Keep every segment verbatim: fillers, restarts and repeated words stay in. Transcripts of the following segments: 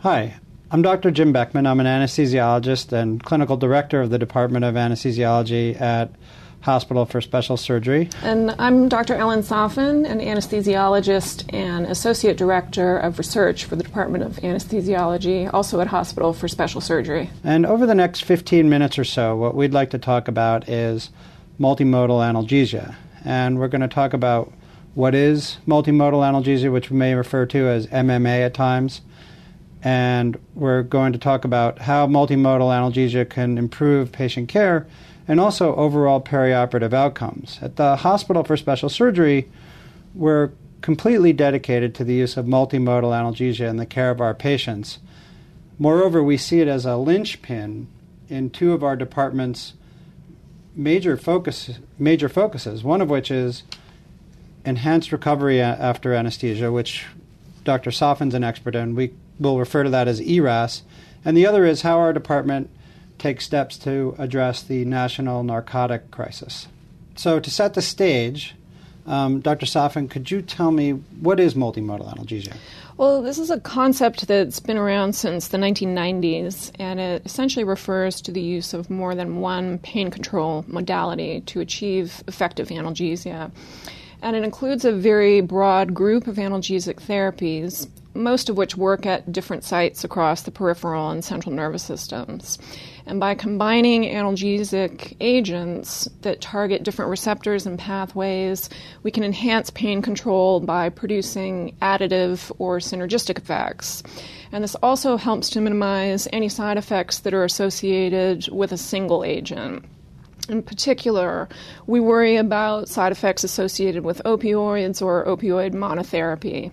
Hi, I'm Doctor Jim Beckman. I'm an anesthesiologist and clinical director of the Department of Anesthesiology at Hospital for Special Surgery. And I'm Doctor Ellen Soffin, an anesthesiologist and associate director of research for the Department of Anesthesiology, also at Hospital for Special Surgery. And over the next fifteen minutes or so, what we'd like to talk about is multimodal analgesia. And we're going to talk about what is multimodal analgesia, which we may refer to as M M A at times. And we're going to talk about how multimodal analgesia can improve patient care and also overall perioperative outcomes. At the Hospital for Special Surgery, we're completely dedicated to the use of multimodal analgesia in the care of our patients. Moreover, we see it as a linchpin in two of our department's major focus, major focuses, one of which is enhanced recovery a- after anesthesia, which Doctor Soffin's an expert in. We will refer to that as E R A S. And the other is how our department takes steps to address the national narcotic crisis. So to set the stage, um, Doctor Soffin, could you tell me what is multimodal analgesia? Well, this is a concept that's been around since the nineteen nineties, and it essentially refers to the use of more than one pain control modality to achieve effective analgesia. And it includes a very broad group of analgesic therapies, most of which work at different sites across the peripheral and central nervous systems. And by combining analgesic agents that target different receptors and pathways, we can enhance pain control by producing additive or synergistic effects. And this also helps to minimize any side effects that are associated with a single agent. In particular, we worry about side effects associated with opioids or opioid monotherapy.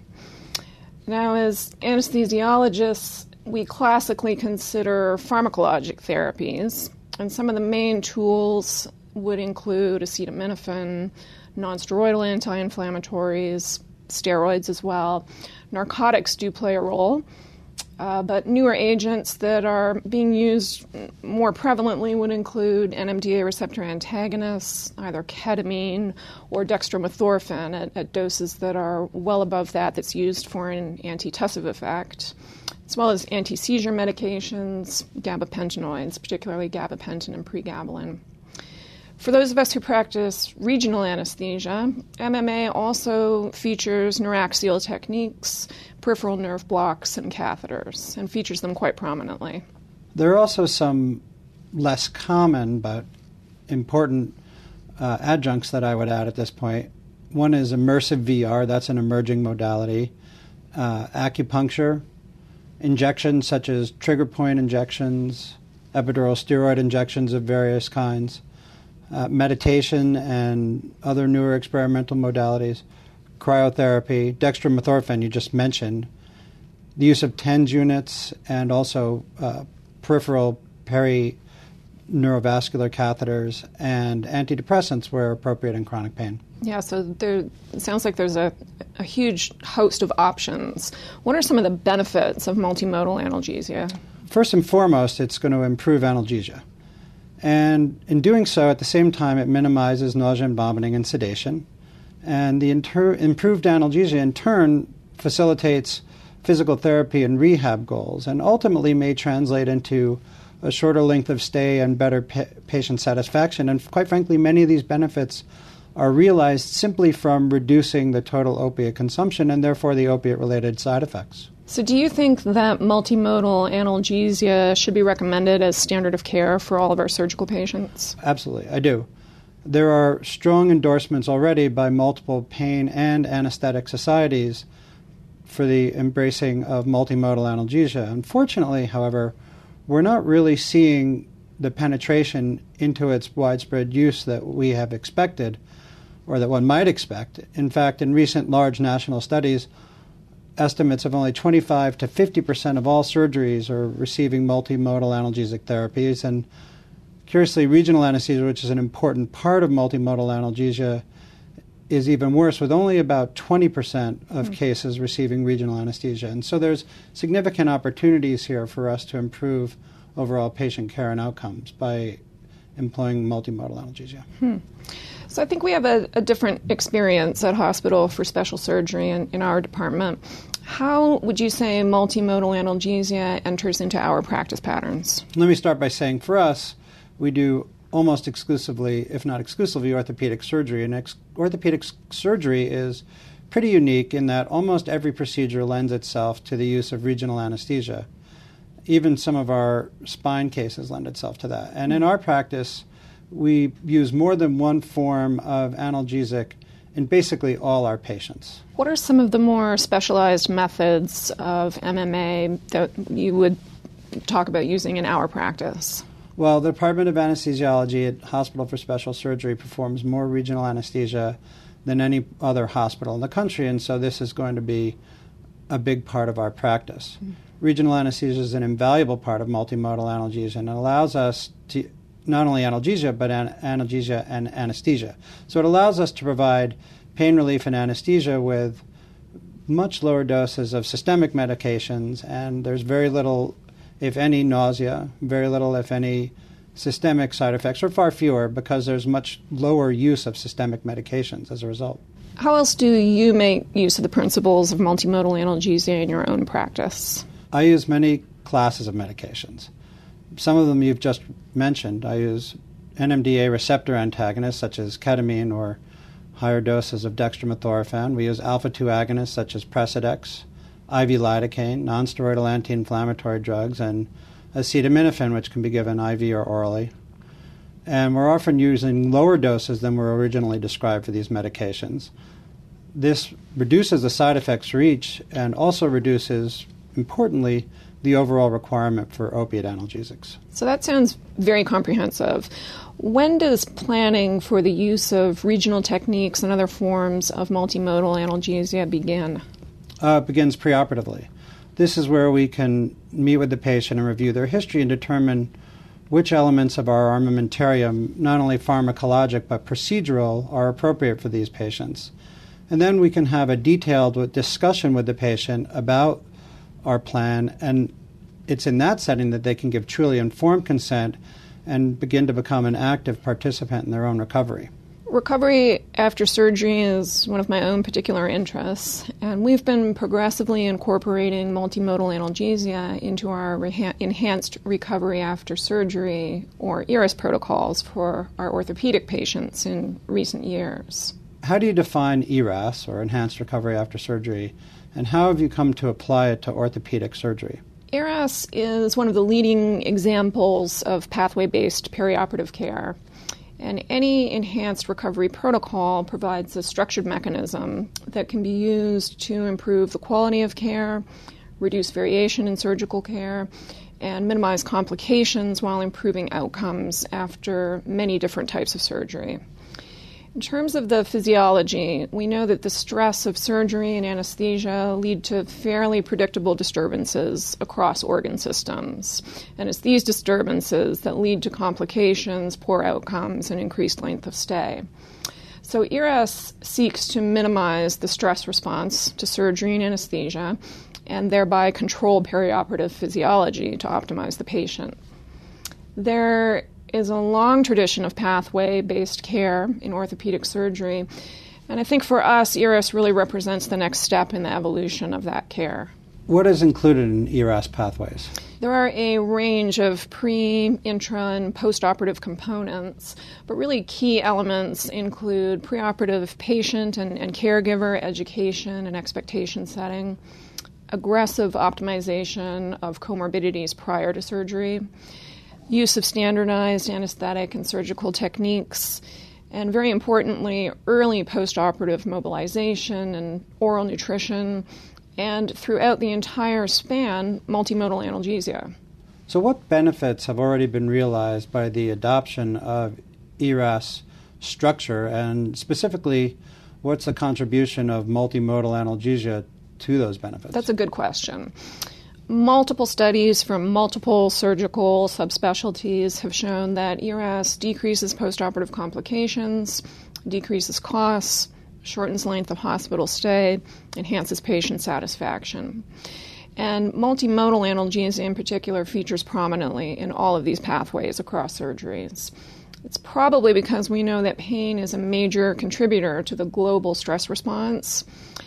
Now, as anesthesiologists, we classically consider pharmacologic therapies, and some of the main tools would include acetaminophen, nonsteroidal anti-inflammatories, steroids as well. Narcotics do play a role. Uh, but newer agents that are being used more prevalently would include N M D A receptor antagonists, either ketamine or dextromethorphan at, at doses that are well above that that's used for an antitussive effect, as well as anti-seizure medications, gabapentinoids, particularly gabapentin and pregabalin. For those of us who practice regional anesthesia, M M A also features neuraxial techniques, peripheral nerve blocks, and catheters, and features them quite prominently. There are also some less common but important uh, adjuncts that I would add at this point. One is immersive V R. That's an emerging modality. Uh, acupuncture, injections such as trigger point injections, epidural steroid injections of various kinds, Uh, meditation and other newer experimental modalities, cryotherapy, dextromethorphan you just mentioned, the use of TENS units, and also uh, peripheral peri-neurovascular catheters, and antidepressants where appropriate in chronic pain. Yeah, so there it sounds like there's a, a huge host of options. What are some of the benefits of multimodal analgesia? First and foremost, it's going to improve analgesia. And in doing so, at the same time, it minimizes nausea and vomiting and sedation. And the inter- improved analgesia, in turn, facilitates physical therapy and rehab goals, and ultimately may translate into a shorter length of stay and better pa- patient satisfaction. And quite frankly, many of these benefits are realized simply from reducing the total opiate consumption and therefore the opiate-related side effects. So do you think that multimodal analgesia should be recommended as standard of care for all of our surgical patients? Absolutely, I do. There are strong endorsements already by multiple pain and anesthetic societies for the embracing of multimodal analgesia. Unfortunately, however, we're not really seeing the penetration into its widespread use that we have expected, or that one might expect. In fact, in recent large national studies, estimates of only twenty-five to fifty percent of all surgeries are receiving multimodal analgesic therapies. And curiously, regional anesthesia, which is an important part of multimodal analgesia, is even worse, with only about twenty percent of mm. cases receiving regional anesthesia. And so there's significant opportunities here for us to improve overall patient care and outcomes by employing multimodal analgesia. Hmm. So I think we have a, a different experience at Hospital for Special Surgery in, in our department. How would you say multimodal analgesia enters into our practice patterns? Let me start by saying for us, we do almost exclusively, if not exclusively, orthopedic surgery. And ex- orthopedic surgery is pretty unique in that almost every procedure lends itself to the use of regional anesthesia. Even some of our spine cases lend itself to that. And in our practice, we use more than one form of analgesic in basically all our patients. What are some of the more specialized methods of M M A that you would talk about using in our practice? Well, the Department of Anesthesiology at Hospital for Special Surgery performs more regional anesthesia than any other hospital in the country, and so this is going to be a big part of our practice. Mm-hmm. Regional anesthesia is an invaluable part of multimodal analgesia, and it allows us to not only analgesia, but an- analgesia and anesthesia. So it allows us to provide pain relief and anesthesia with much lower doses of systemic medications, and there's very little, if any, nausea, very little, if any, systemic side effects, or far fewer, because there's much lower use of systemic medications as a result. How else do you make use of the principles of multimodal analgesia in your own practice? I use many classes of medications. Some of them you've just mentioned. I use N M D A receptor antagonists, such as ketamine, or higher doses of dextromethorphan. We use alpha two agonists, such as Precedex, I V lidocaine, nonsteroidal anti-inflammatory drugs, and acetaminophen, which can be given I V or orally. And we're often using lower doses than were originally described for these medications. This reduces the side effects for each and also reduces, importantly, the overall requirement for opiate analgesics. So that sounds very comprehensive. When does planning for the use of regional techniques and other forms of multimodal analgesia begin? Uh, it begins preoperatively. This is where we can meet with the patient and review their history and determine which elements of our armamentarium, not only pharmacologic but procedural, are appropriate for these patients. And then we can have a detailed discussion with the patient about our plan, and it's in that setting that they can give truly informed consent and begin to become an active participant in their own recovery. Recovery after surgery is one of my own particular interests, and we've been progressively incorporating multimodal analgesia into our reha- enhanced recovery after surgery, or E R A S protocols, for our orthopedic patients in recent years. How do you define E R A S, or enhanced recovery after surgery, and how have you come to apply it to orthopedic surgery? E R A S is one of the leading examples of pathway-based perioperative care. And any enhanced recovery protocol provides a structured mechanism that can be used to improve the quality of care, reduce variation in surgical care, and minimize complications while improving outcomes after many different types of surgery. In terms of the physiology, we know that the stress of surgery and anesthesia lead to fairly predictable disturbances across organ systems. And it's these disturbances that lead to complications, poor outcomes, and increased length of stay. So E R A S seeks to minimize the stress response to surgery and anesthesia, and thereby control perioperative physiology to optimize the patient. There is a long tradition of pathway-based care in orthopedic surgery, and I think for us, E R A S really represents the next step in the evolution of that care. What is included in E R A S pathways? There are a range of pre, intra, and postoperative components, but really key elements include preoperative patient and, and caregiver education and expectation setting, aggressive optimization of comorbidities prior to surgery, use of standardized anesthetic and surgical techniques, and very importantly, early postoperative mobilization and oral nutrition, and throughout the entire span, multimodal analgesia. So what benefits have already been realized by the adoption of E R A S structure, and specifically, what's the contribution of multimodal analgesia to those benefits? That's a good question. Multiple studies from multiple surgical subspecialties have shown that E R A S decreases postoperative complications, decreases costs, shortens length of hospital stay, enhances patient satisfaction. And multimodal analgesia in particular features prominently in all of these pathways across surgeries. It's probably because we know that pain is a major contributor to the global stress response.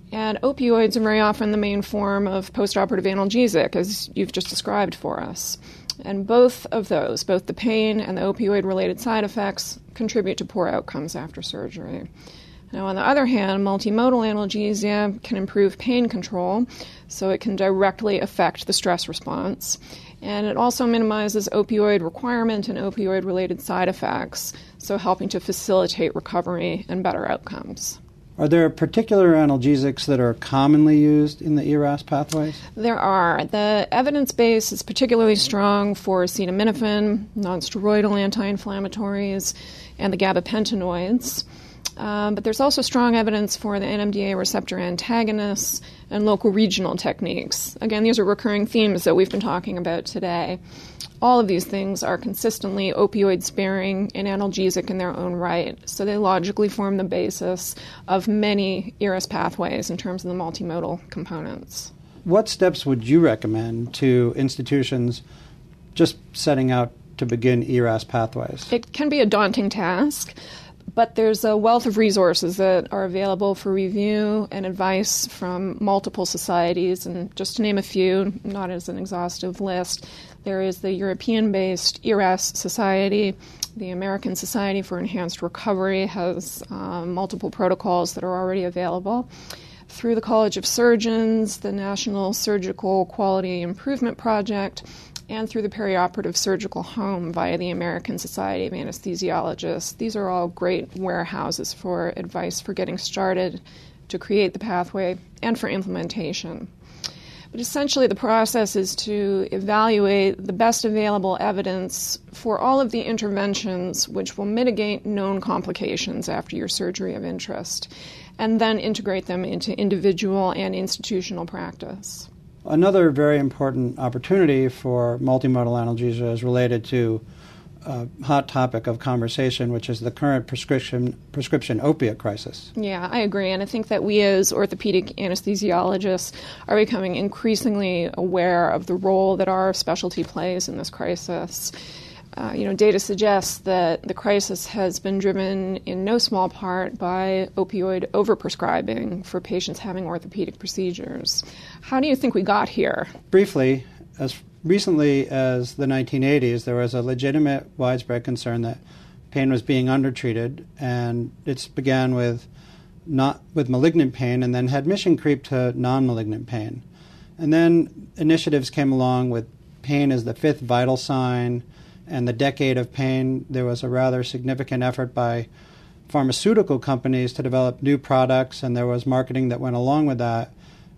And opioids are very often the main form of postoperative analgesic, as you've just described for us. And both of those, both the pain and the opioid-related side effects, contribute to poor outcomes after surgery. Now, on the other hand, multimodal analgesia can improve pain control, so it can directly affect the stress response. And it also minimizes opioid requirement and opioid-related side effects, so helping to facilitate recovery and better outcomes. Are there particular analgesics that are commonly used in the E R A S pathways? There are. The evidence base is particularly strong for acetaminophen, nonsteroidal anti-inflammatories, and the gabapentinoids. Um, but there's also strong evidence for the N M D A receptor antagonists and local regional techniques. Again, these are recurring themes that we've been talking about today. All of these things are consistently opioid-sparing and analgesic in their own right, so they logically form the basis of many E R A S pathways in terms of the multimodal components. What steps would you recommend to institutions just setting out to begin E R A S pathways? It can be a daunting task, but there's a wealth of resources that are available for review and advice from multiple societies. And just to name a few, not as an exhaustive list, there is the European-based E R A S Society. The American Society for Enhanced Recovery has um, multiple protocols that are already available. Through the College of Surgeons, the National Surgical Quality Improvement Project, and through the Perioperative Surgical Home via the American Society of Anesthesiologists. These are all great warehouses for advice for getting started, to create the pathway, and for implementation. But essentially, the process is to evaluate the best available evidence for all of the interventions which will mitigate known complications after your surgery of interest, and then integrate them into individual and institutional practice. Another very important opportunity for multimodal analgesia is related to a hot topic of conversation, which is the current prescription prescription opiate crisis. Yeah, I agree. And I think that we as orthopedic anesthesiologists are becoming increasingly aware of the role that our specialty plays in this crisis. Uh, you know, data suggests that the crisis has been driven in no small part by opioid overprescribing for patients having orthopedic procedures. How do you think we got here? Briefly, as recently as the nineteen eighties, there was a legitimate widespread concern that pain was being undertreated, and it began with not with malignant pain and then had mission creep to non-malignant pain. And then initiatives came along with pain as the fifth vital sign, and the decade of pain. There was a rather significant effort by pharmaceutical companies to develop new products, and there was marketing that went along with that,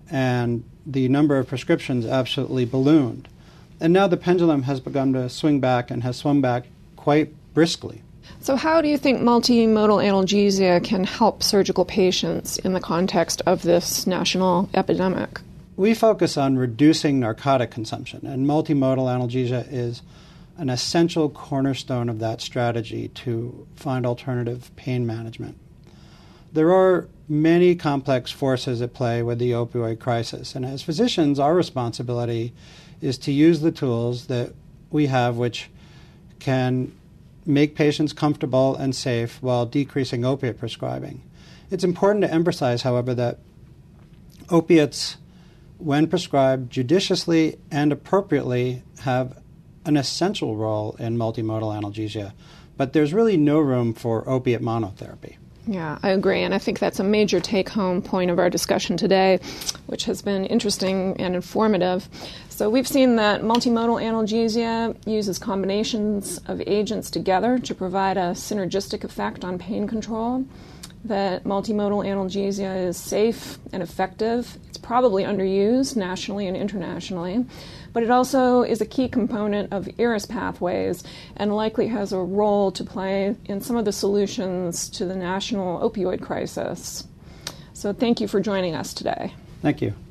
and the number of prescriptions absolutely ballooned. And now the pendulum has begun to swing back and has swung back quite briskly. So how do you think multimodal analgesia can help surgical patients in the context of this national epidemic? We focus on reducing narcotic consumption, and multimodal analgesia is an essential cornerstone of that strategy to find alternative pain management. There are many complex forces at play with the opioid crisis, and as physicians, our responsibility is to use the tools that we have which can make patients comfortable and safe while decreasing opiate prescribing. It's important to emphasize, however, that opiates, when prescribed judiciously and appropriately, have an essential role in multimodal analgesia, but there's really no room for opiate monotherapy. Yeah, I agree, and I think that's a major take-home point of our discussion today, which has been interesting and informative. So we've seen that multimodal analgesia uses combinations of agents together to provide a synergistic effect on pain control, that multimodal analgesia is safe and effective. It's probably underused nationally and internationally, but it also is a key component of E R A S pathways and likely has a role to play in some of the solutions to the national opioid crisis. So thank you for joining us today. Thank you.